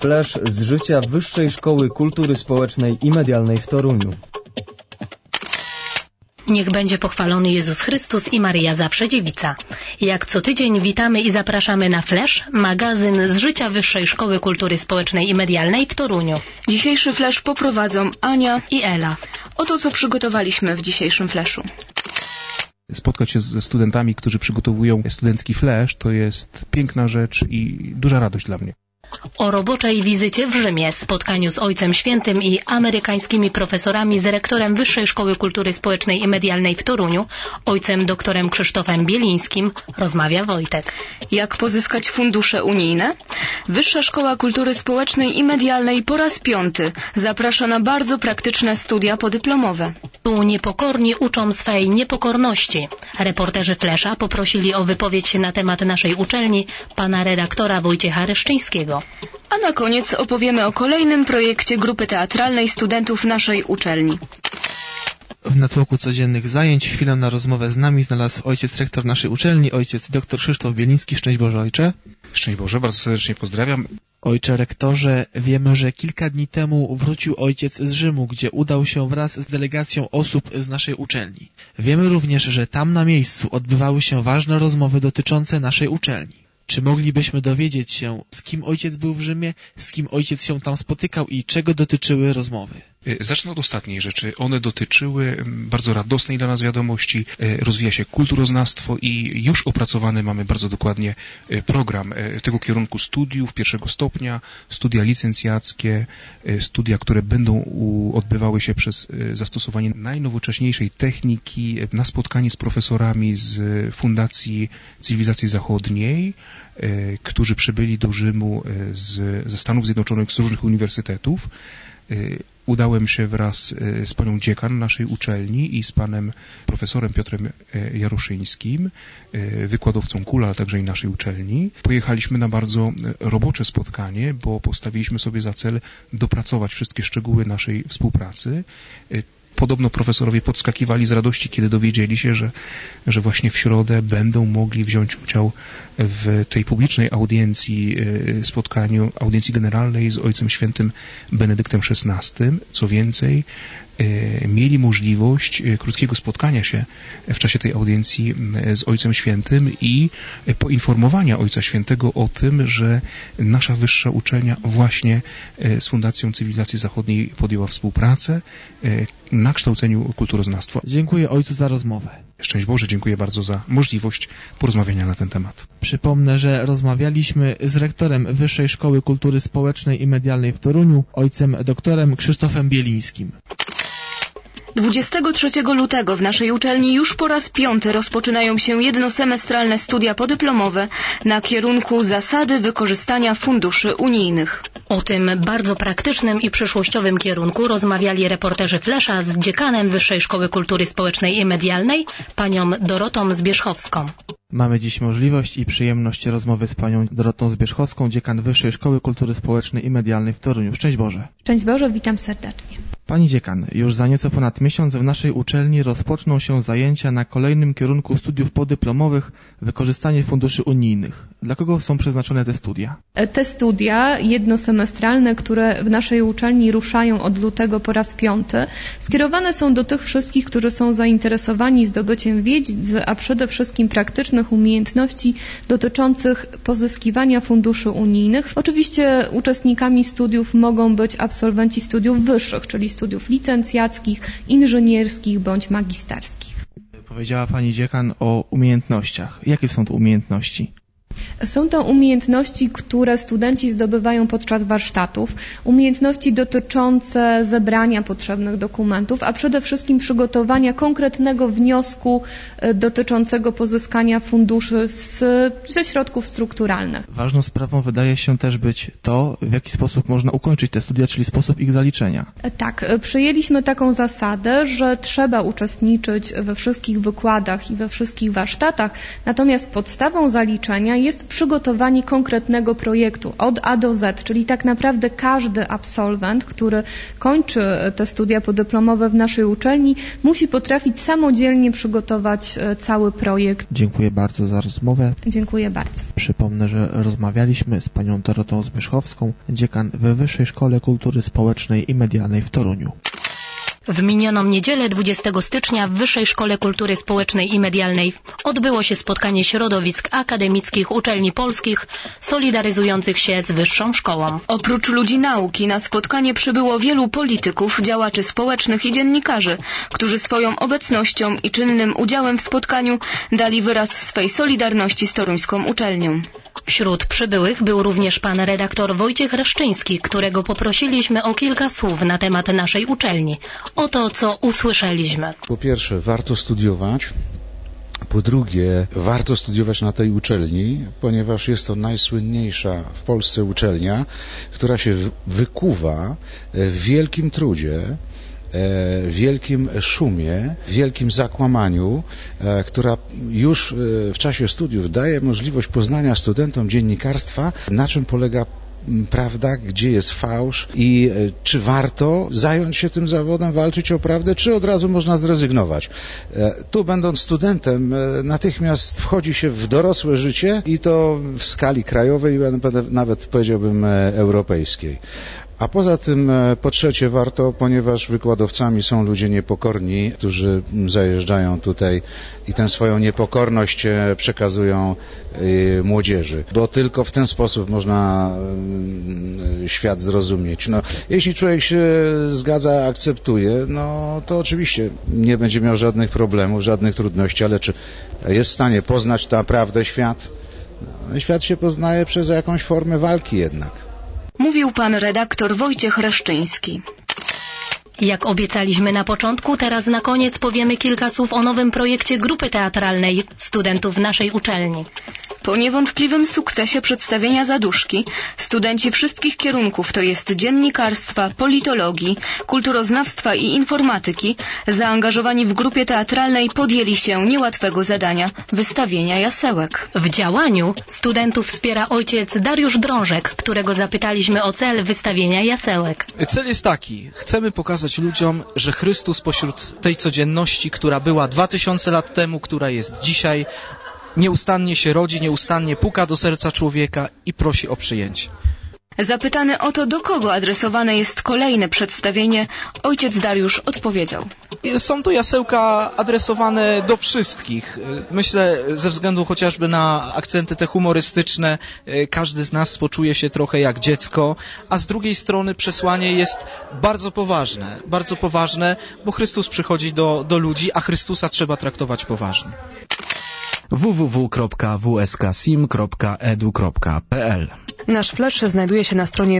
Flash z życia Wyższej Szkoły Kultury Społecznej i Medialnej w Toruniu. Niech będzie pochwalony Jezus Chrystus i Maryja Zawsze Dziewica. Jak co tydzień witamy i zapraszamy na Flash, magazyn z życia Wyższej Szkoły Kultury Społecznej i Medialnej w Toruniu. Dzisiejszy Flash poprowadzą Ania i Ela. Oto co przygotowaliśmy w dzisiejszym Flashu. Spotkać się ze studentami, którzy przygotowują studencki Flash, to jest piękna rzecz i duża radość dla mnie. O roboczej wizycie w Rzymie, spotkaniu z Ojcem Świętym i amerykańskimi profesorami z rektorem Wyższej Szkoły Kultury Społecznej i Medialnej w Toruniu, ojcem doktorem Krzysztofem Bielińskim, rozmawia Wojtek. Jak pozyskać fundusze unijne? Wyższa Szkoła Kultury Społecznej i Medialnej po raz 5 zaprasza na bardzo praktyczne studia podyplomowe. Tu niepokorni uczą swej niepokorności. Reporterzy Flesza poprosili o wypowiedź na temat naszej uczelni pana redaktora Wojciecha Reszczyńskiego. A na koniec opowiemy o kolejnym projekcie grupy teatralnej studentów naszej uczelni. W natłoku codziennych zajęć chwilę na rozmowę z nami znalazł ojciec rektor naszej uczelni, ojciec dr Krzysztof Bieliński. Szczęść Boże, ojcze. Szczęść Boże, bardzo serdecznie pozdrawiam. Ojcze rektorze, wiemy, że kilka dni temu wrócił ojciec z Rzymu, gdzie udał się wraz z delegacją osób z naszej uczelni. Wiemy również, że tam na miejscu odbywały się ważne rozmowy dotyczące naszej uczelni. Czy moglibyśmy dowiedzieć się, z kim ojciec był w Rzymie, z kim ojciec się tam spotykał i czego dotyczyły rozmowy? Zacznę od ostatniej rzeczy. One dotyczyły bardzo radosnej dla nas wiadomości. Rozwija się kulturoznawstwo i już opracowany mamy bardzo dokładnie program tego kierunku studiów pierwszego stopnia, studia licencjackie, studia, które będą odbywały się przez zastosowanie najnowocześniejszej techniki na spotkanie z profesorami z Fundacji Cywilizacji Zachodniej, którzy przybyli do Rzymu ze Stanów Zjednoczonych, z różnych uniwersytetów. Udałem się wraz z panią dziekan naszej uczelni i z panem profesorem Piotrem Jaroszyńskim, wykładowcą KUL, ale także i naszej uczelni. Pojechaliśmy na bardzo robocze spotkanie, bo postawiliśmy sobie za cel dopracować wszystkie szczegóły naszej współpracy. Podobno profesorowie podskakiwali z radości, kiedy dowiedzieli się, że właśnie w środę będą mogli wziąć udział w tej publicznej audiencji, spotkaniu, audiencji generalnej z Ojcem Świętym Benedyktem XVI. Co więcej, mieli możliwość krótkiego spotkania się w czasie tej audiencji z Ojcem Świętym i poinformowania Ojca Świętego o tym, że nasza wyższa uczelnia właśnie z Fundacją Cywilizacji Zachodniej podjęła współpracę na kształceniu kulturoznawstwa. Dziękuję ojcu za rozmowę. Szczęść Boże, dziękuję bardzo za możliwość porozmawiania na ten temat. Przypomnę, że rozmawialiśmy z rektorem Wyższej Szkoły Kultury Społecznej i Medialnej w Toruniu, ojcem doktorem Krzysztofem Bielińskim. 23 lutego w naszej uczelni już po raz 5 rozpoczynają się jednosemestralne studia podyplomowe na kierunku zasady wykorzystania funduszy unijnych. O tym bardzo praktycznym i przyszłościowym kierunku rozmawiali reporterzy Flesza z dziekanem Wyższej Szkoły Kultury Społecznej i Medialnej, panią Dorotą Zbierzchowską. Mamy dziś możliwość i przyjemność rozmowy z panią Dorotą Zbierzchowską, dziekan Wyższej Szkoły Kultury Społecznej i Medialnej w Toruniu. Szczęść Boże. Szczęść Boże, witam serdecznie. Pani dziekan, już za nieco ponad miesiąc w naszej uczelni rozpoczną się zajęcia na kolejnym kierunku studiów podyplomowych wykorzystanie funduszy unijnych. Dla kogo są przeznaczone te studia? Te studia jednosemestralne, które w naszej uczelni ruszają od lutego po raz 5, skierowane są do tych wszystkich, którzy są zainteresowani zdobyciem wiedzy, a przede wszystkim praktycznych umiejętności dotyczących pozyskiwania funduszy unijnych. Oczywiście uczestnikami studiów mogą być absolwenci studiów wyższych, czyli studiów licencjackich, inżynierskich bądź magisterskich. Powiedziała pani dziekan o umiejętnościach. Jakie są to umiejętności? Są to umiejętności, które studenci zdobywają podczas warsztatów, umiejętności dotyczące zebrania potrzebnych dokumentów, a przede wszystkim przygotowania konkretnego wniosku dotyczącego pozyskania funduszy ze środków strukturalnych. Ważną sprawą wydaje się też być to, w jaki sposób można ukończyć te studia, czyli sposób ich zaliczenia. Tak, przyjęliśmy taką zasadę, że trzeba uczestniczyć we wszystkich wykładach i we wszystkich warsztatach, natomiast podstawą zaliczenia jest jest przygotowanie konkretnego projektu od A do Z, czyli tak naprawdę każdy absolwent, który kończy te studia podyplomowe w naszej uczelni, musi potrafić samodzielnie przygotować cały projekt. Dziękuję bardzo za rozmowę. Dziękuję bardzo. Przypomnę, że rozmawialiśmy z panią Dorotą Zbyszkowską, dziekan we Wyższej Szkole Kultury Społecznej i Medialnej w Toruniu. W minioną niedzielę 20 stycznia w Wyższej Szkole Kultury Społecznej i Medialnej odbyło się spotkanie środowisk akademickich uczelni polskich solidaryzujących się z Wyższą Szkołą. Oprócz ludzi nauki na spotkanie przybyło wielu polityków, działaczy społecznych i dziennikarzy, którzy swoją obecnością i czynnym udziałem w spotkaniu dali wyraz swej solidarności z toruńską uczelnią. Wśród przybyłych był również pan redaktor Wojciech Reszczyński, którego poprosiliśmy o kilka słów na temat naszej uczelni. Oto, co usłyszeliśmy. Po pierwsze, warto studiować. Po drugie, warto studiować na tej uczelni, ponieważ jest to najsłynniejsza w Polsce uczelnia, która się wykuwa w wielkim trudzie, w wielkim szumie, w wielkim zakłamaniu, która już w czasie studiów daje możliwość poznania studentom dziennikarstwa, na czym polega prawda, gdzie jest fałsz i czy warto zająć się tym zawodem, walczyć o prawdę, czy od razu można zrezygnować. Tu, będąc studentem, natychmiast wchodzi się w dorosłe życie i to w skali krajowej, nawet powiedziałbym europejskiej. A poza tym, po trzecie, warto, ponieważ wykładowcami są ludzie niepokorni, którzy zajeżdżają tutaj i tę swoją niepokorność przekazują młodzieży, bo tylko w ten sposób można świat zrozumieć. No, jeśli człowiek się zgadza, akceptuje, no to oczywiście nie będzie miał żadnych problemów, żadnych trudności, ale czy jest w stanie poznać naprawdę świat? No, świat się poznaje przez jakąś formę walki jednak. Mówił pan redaktor Wojciech Reszczyński. Jak obiecaliśmy na początku, teraz na koniec powiemy kilka słów o nowym projekcie grupy teatralnej studentów naszej uczelni. Po niewątpliwym sukcesie przedstawienia Zaduszki, studenci wszystkich kierunków, to jest dziennikarstwa, politologii, kulturoznawstwa i informatyki, zaangażowani w grupie teatralnej podjęli się niełatwego zadania – wystawienia jasełek. W działaniu studentów wspiera ojciec Dariusz Drążek, którego zapytaliśmy o cel wystawienia jasełek. Cel jest taki, chcemy pokazać ludziom, że Chrystus pośród tej codzienności, która była 2000 lat temu, która jest dzisiaj, nieustannie się rodzi, nieustannie puka do serca człowieka i prosi o przyjęcie. Zapytany o to, do kogo adresowane jest kolejne przedstawienie, ojciec Dariusz odpowiedział. Są to jasełka adresowane do wszystkich. Myślę, ze względu chociażby na akcenty te humorystyczne, każdy z nas poczuje się trochę jak dziecko, a z drugiej strony przesłanie jest bardzo poważne, bo Chrystus przychodzi do ludzi, a Chrystusa trzeba traktować poważnie. www.wsksim.edu.pl. Nasz flash znajduje się na stronie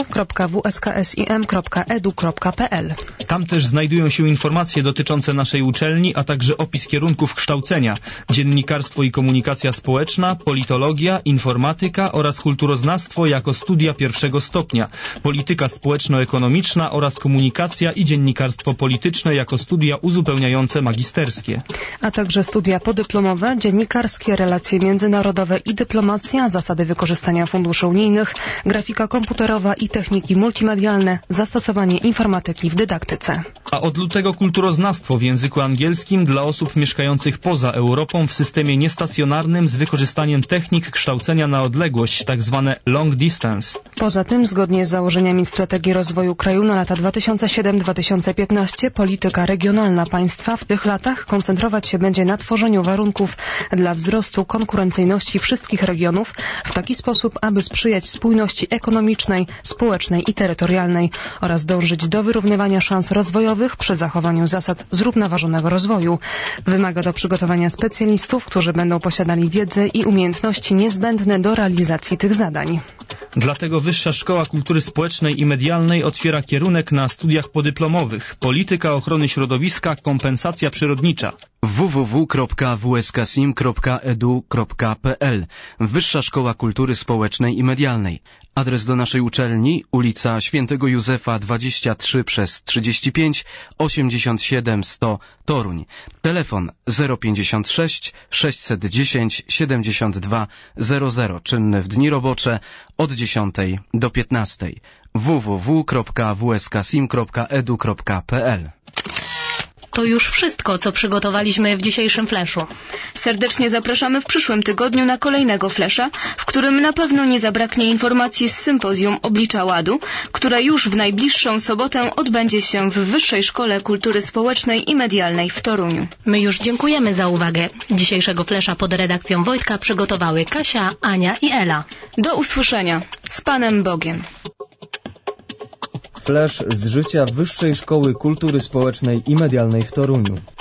www.wsksim.edu.pl. Tam też znajdują się informacje dotyczące naszej uczelni, a także opis kierunków kształcenia: dziennikarstwo i komunikacja społeczna, politologia, informatyka oraz kulturoznawstwo jako studia pierwszego stopnia, polityka społeczno-ekonomiczna oraz komunikacja i dziennikarstwo polityczne jako studia uzupełniające magisterskie. A także studia podyplomowe, dziennikarskie, relacje międzynarodowe i dyplomacja, zasady wykorzystania funduszy unijnych, grafika komputerowa i techniki multimedialne, zastosowanie informatyki w dydaktyce. A od lutego kulturoznawstwo w języku angielskim dla osób mieszkających poza Europą w systemie niestacjonarnym z wykorzystaniem technik kształcenia na odległość, tak zwane long distance. Poza tym, zgodnie z założeniami strategii rozwoju kraju na lata 2007-2015, polityka regionalna państwa w tych latach koncentrować się będzie na tworzeniu warunków dla wzrostu konkurencyjności wszystkich regionów w taki sposób, aby sprzyjać spójności ekonomicznej, społecznej i terytorialnej oraz dążyć do wyrównywania szans rozwojowych przy zachowaniu zasad zrównoważonego rozwoju. Wymaga to przygotowania specjalistów, którzy będą posiadali wiedzę i umiejętności niezbędne do realizacji tych zadań. Dlatego Wyższa Szkoła Kultury Społecznej i Medialnej otwiera kierunek na studiach podyplomowych: polityka ochrony środowiska, kompensacja przyrodnicza. www.wsksim.edu.pl. Wyższa Szkoła Kultury Społecznej i Medialnej. Adres do naszej uczelni: ulica Świętego Józefa 23/35 87 100 Toruń. Telefon 056 610 72 00, czynny w dni robocze od 10 do 15. www.wsksim.edu.pl. To już wszystko, co przygotowaliśmy w dzisiejszym fleszu. Serdecznie zapraszamy w przyszłym tygodniu na kolejnego flesza, w którym na pewno nie zabraknie informacji z sympozjum Oblicza Ładu, które już w najbliższą sobotę odbędzie się w Wyższej Szkole Kultury Społecznej i Medialnej w Toruniu. My już dziękujemy za uwagę. Dzisiejszego flesza pod redakcją Wojtka przygotowały Kasia, Ania i Ela. Do usłyszenia. Z Panem Bogiem. Flesz z życia Wyższej Szkoły Kultury Społecznej i Medialnej w Toruniu.